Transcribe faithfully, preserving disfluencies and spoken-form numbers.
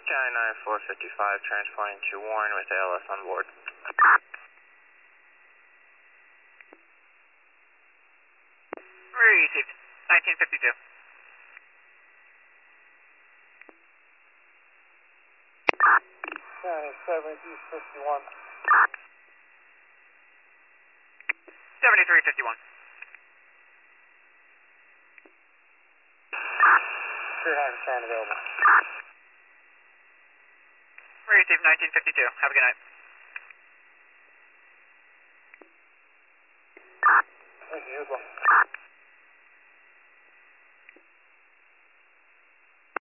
Sky nine four fifty-five, transporting to Warren with A L S on board. Received. nineteen fifty-two. County seventy fifty-one. seventy-three fifty-one. Sure, have a sign available. Received. nineteen fifty-two. Have a good night. Thank you, as well.